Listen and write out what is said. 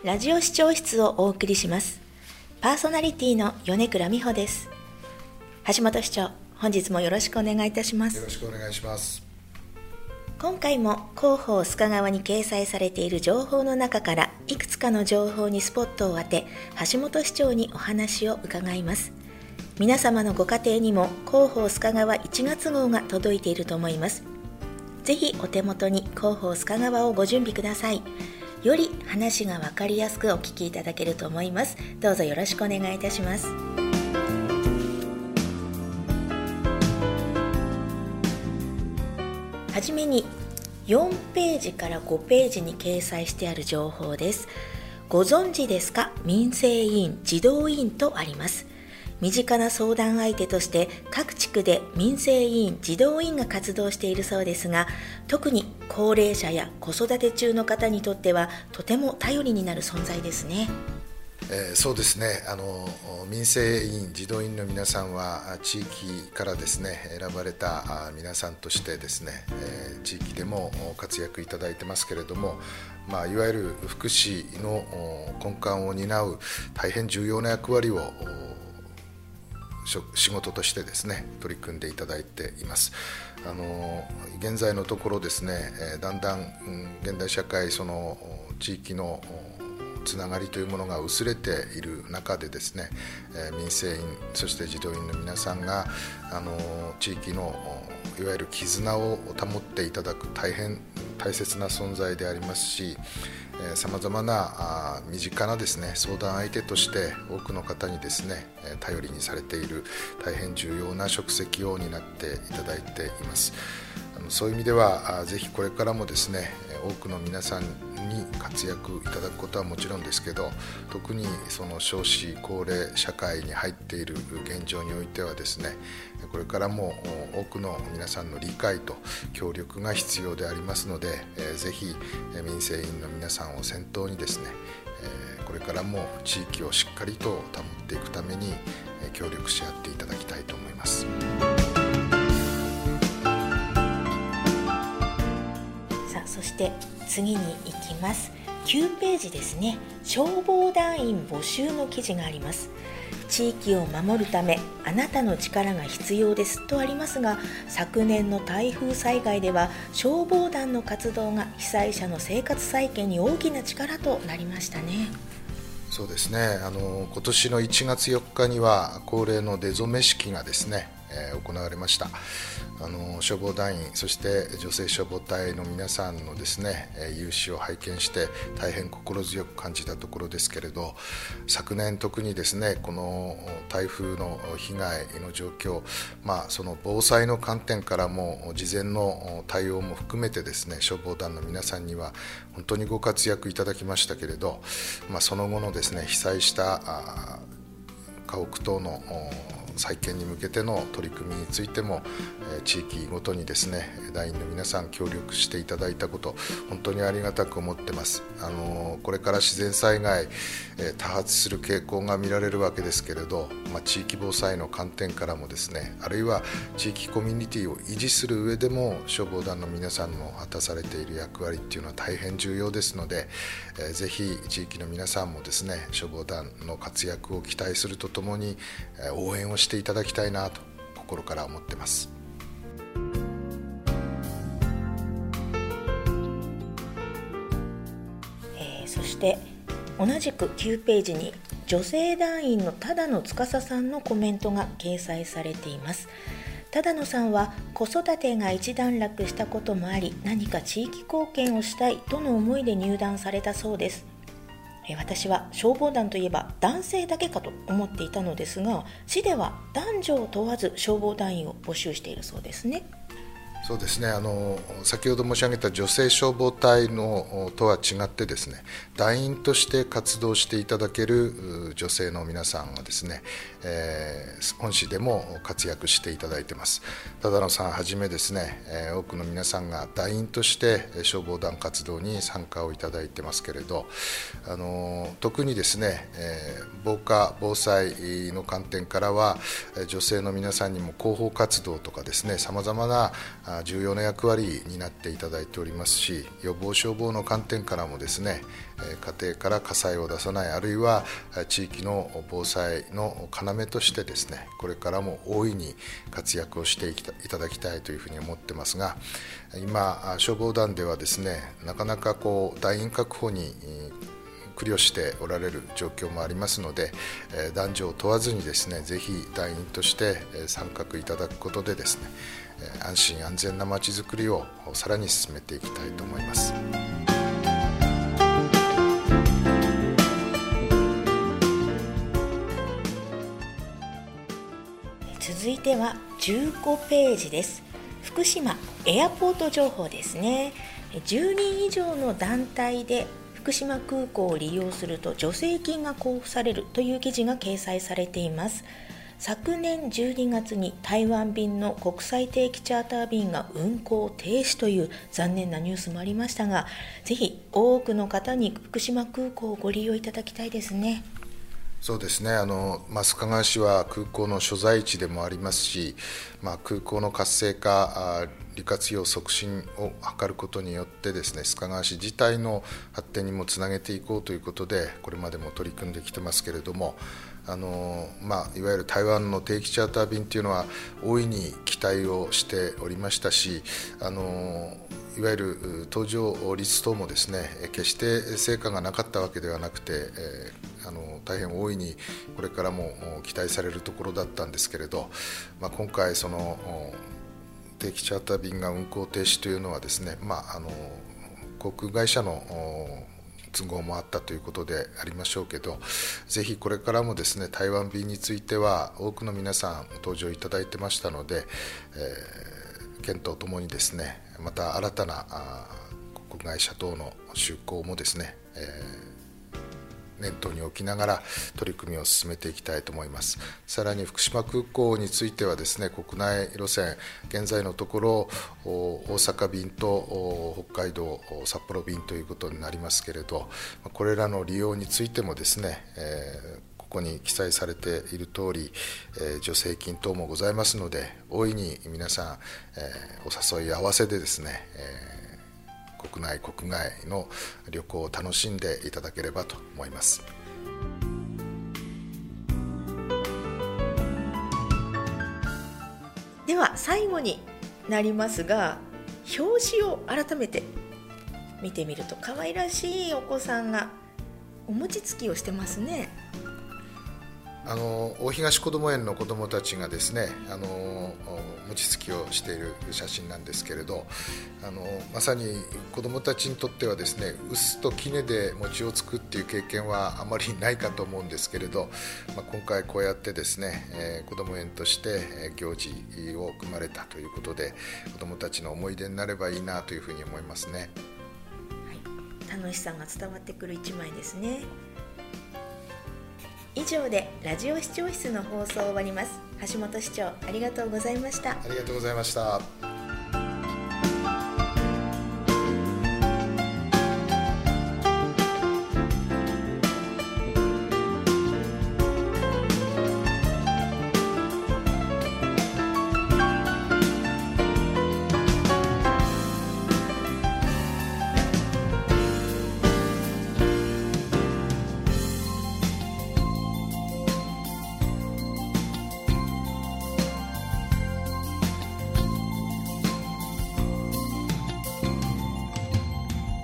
ラジオ視聴室をお送りします。パーソナリティの米倉美穂です。橋本市長、本日もよろしくお願いいたします。 よろしくお願いします。 今回も広報須賀川に掲載されている情報の中からいくつかの情報にスポットを当て、橋本市長にお話を伺います。皆様のご家庭にも広報須賀川1月号が届いていると思います。ぜひお手元に広報須賀川をご準備ください。より話が分かりやすくお聞きいただけると思います。どうぞよろしくお願いいたします。はじめに4ページから5ページに掲載してある情報です。ご存知ですか？民生委員、児童委員とあります。身近な相談相手として各地区で民生委員、児童委員が活動しているそうですが、特に高齢者や子育て中の方にとってはとても頼りになる存在ですね。 そうですね、民生委員、児童委員の皆さんは地域からですね選ばれた皆さんとしてですね、地域でも活躍いただいてますけれども、いわゆる福祉の根幹を担う大変重要な役割を仕事としてですね取り組んでいただいています。現在のところですね、だんだん現代社会、その地域のつながりというものが薄れている中でですね、民生委員、そして児童委員の皆さんが地域のいわゆる絆を保っていただく大変大切な存在でありますし、さまざまな身近なですね相談相手として多くの方にですね頼りにされている大変重要な職責を担っていただいています。そういう意味ではぜひこれからもですね多くの皆さんに活躍いただくことはもちろんですけど、特にその少子高齢社会に入っている現状においてはですね、これからも多くの皆さんの理解と協力が必要でありますので、ぜひ民生委員の皆さんを先頭にですね、これからも地域をしっかりと保っていくために協力し合っていただきたいと思います。 そして次に行きます。9ページですね。消防団員募集の記事があります。地域を守るためあなたの力が必要ですとありますが、昨年の台風災害では消防団の活動が被災者の生活再建に大きな力となりましたね。 そうですね、今年の1月4日には恒例の出初め式がですね行われました。消防団員、そして女性消防隊の皆さんのですね勇姿を拝見して大変心強く感じたところですけれど、昨年特にですねこの台風の被害の状況、その防災の観点からも事前の対応も含めてですね消防団の皆さんには本当にご活躍いただきましたけれど、その後のですね被災した家屋等の再建に向けての取り組みについても地域ごとにですね団員の皆さん協力していただいたこと、本当にありがたく思ってます。これから自然災害多発する傾向が見られるわけですけれど、地域防災の観点からもですね、あるいは地域コミュニティを維持する上でも消防団の皆さんの果たされている役割っていうのは大変重要ですので、ぜひ地域の皆さんもですね消防団の活躍を期待するとともに応援をしていただきたいなと心から思ってます。 そして同じく9ページに女性団員の只野司さんのコメントが掲載されています。只野さんは子育てが一段落したこともあり、何か地域貢献をしたいとの思いで入団されたそうです。私は消防団といえば男性だけかと思っていたのですが、市では男女を問わず消防団員を募集しているそうですね。 そうですね、先ほど申し上げた女性消防隊のとは違ってですね、団員として活動していただける女性の皆さんはですね、本市でも活躍していただいています。只野さんはじめですね、多くの皆さんが団員として消防団活動に参加をいただいてますけれど、特にですね、防火防災の観点からは女性の皆さんにも広報活動とかですね、さまざまな重要な役割になっていただいておりますし、予防消防の観点からもですね、家庭から火災を出さない、あるいは地域の防災の要としてですね、これからも大いに活躍をしていただきたいというふうに思ってますが、今消防団ではですね、なかなか団員確保に苦慮しておられる状況もありますので、男女を問わずにですね、ぜひ団員として参画いただくことでですね、安心安全なまちづくりをさらに進めていきたいと思います。 続いては15ページです。福島エアポート情報ですね。10人以上の団体で福島空港を利用すると助成金が交付されるという記事が掲載されています。昨年12月に台湾便の国際定期チャーター便が運航停止という残念なニュースもありましたが、ぜひ多くの方に福島空港をご利用いただきたいですね。 そうですね、須賀川市は空港の所在地でもありますし、空港の活性化、利活用促進を図ることによってですね、須賀川市自体の発展にもつなげていこうということで、これまでも取り組んできてますけれども、いわゆる台湾の定期チャーター便というのは大いに期待をしておりましたし、いわゆる搭乗率等もですね、決して成果がなかったわけではなくて、大変大いにこれからも期待されるところだったんですけれど、今回その定期チャーター便が運航停止というのはですね、航空会社の都合もあったということでありましょうけど、ぜひこれからもですね、台湾便については多くの皆さん搭乗いただいてましたので、県とともにですね、また新たな航空会社等の就航もですね、念頭に置きながら取り組みを進めていきたいと思います。さらに福島空港についてはですね、国内路線、現在のところ大阪便と北海道札幌便ということになりますけれど、これらの利用についてもですね、ここに記載されている通り、助成金等もございますので、大いに皆さん、お誘い合わせでですね、国内国外の旅行を楽しんでいただければと思います。 では最後になりますが、表紙を改めて見てみると可愛らしいお子さんがお餅つきをしてますね。 大東こども園の子どもたちがですね、餅つきをしている写真なんですけれど、まさに子どもたちにとってはですね、臼と杵で餅をつくっていう経験はあまりないかと思うんですけれど、今回こうやってですね、こども園として行事を組まれたということで、子どもたちの思い出になればいいなというふうに思いますね。 はい、楽しさが伝わってくる一枚ですね。以上でラジオ視聴室の放送を終わります。橋本市長、ありがとうございました。 ありがとうございました。